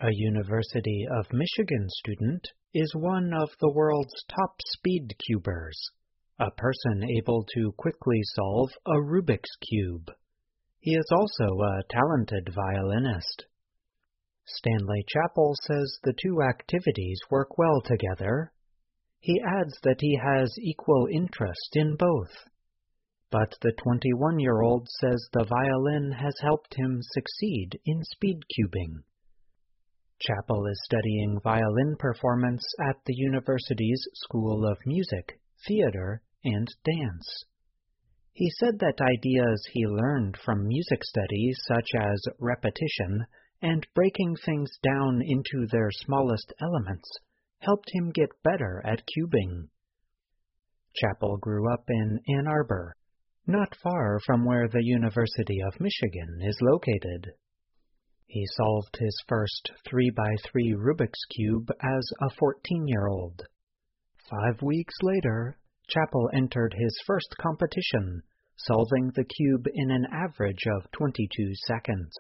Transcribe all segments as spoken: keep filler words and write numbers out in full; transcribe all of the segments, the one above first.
A University of Michigan student is one of the world's top speed cubers, a person able to quickly solve a Rubik's Cube. He is also a talented violinist. Stanley Chappell says the two activities work well together. He adds that he has equal interest in both. But the twenty-one-year-old says the violin has helped him succeed in speed cubing. Chappell is studying violin performance at the university's School of Music, Theater, and Dance. He said that ideas he learned from music studies, such as repetition and breaking things down into their smallest elements, helped him get better at cubing. Chappell grew up in Ann Arbor, not far from where the University of Michigan is located. He solved his first three by three Rubik's Cube as a fourteen-year-old. Five weeks later, Chappell entered his first competition, solving the cube in an average of twenty-two seconds.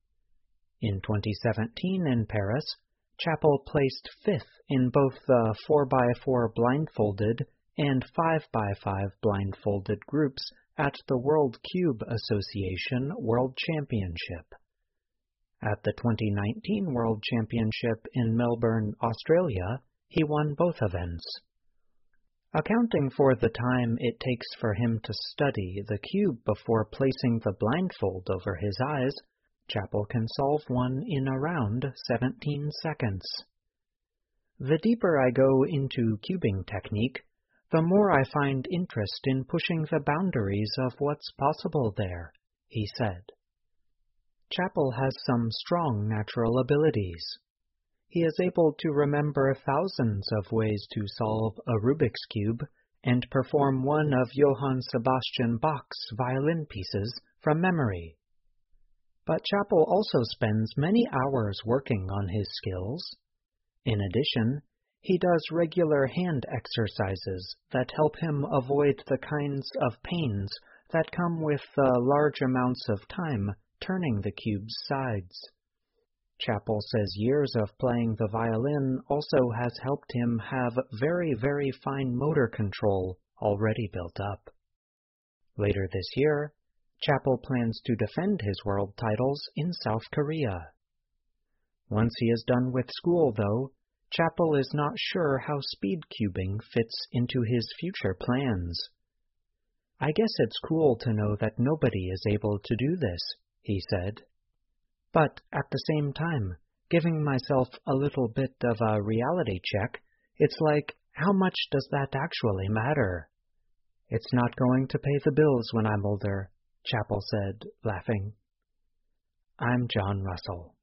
In twenty seventeen in Paris, Chappell placed fifth in both the four by four blindfolded and five by five blindfolded groups at the World Cube Association World Championship. At the twenty nineteen World Championship in Melbourne, Australia, he won both events. Accounting for the time it takes for him to study the cube before placing the blindfold over his eyes, Chappell can solve one in around seventeen seconds. The deeper I go into cubing technique, the more I find interest in pushing the boundaries of what's possible there, he said. Chappell has some strong natural abilities. He is able to remember thousands of ways to solve a Rubik's Cube and perform one of Johann Sebastian Bach's violin pieces from memory. But Chappell also spends many hours working on his skills. In addition, he does regular hand exercises that help him avoid the kinds of pains that come with the large amounts of time turning the cube's sides. Chappell says years of playing the violin also has helped him have very, very fine motor control already built up. Later this year, Chappell plans to defend his world titles in South Korea. Once he is done with school, though, Chappell is not sure how speed cubing fits into his future plans. I guess it's cool to know that nobody is able to do this, he said. But at the same time, giving myself a little bit of a reality check, it's like, how much does that actually matter? It's not going to pay the bills when I'm older, Chappell said, laughing. I'm John Russell.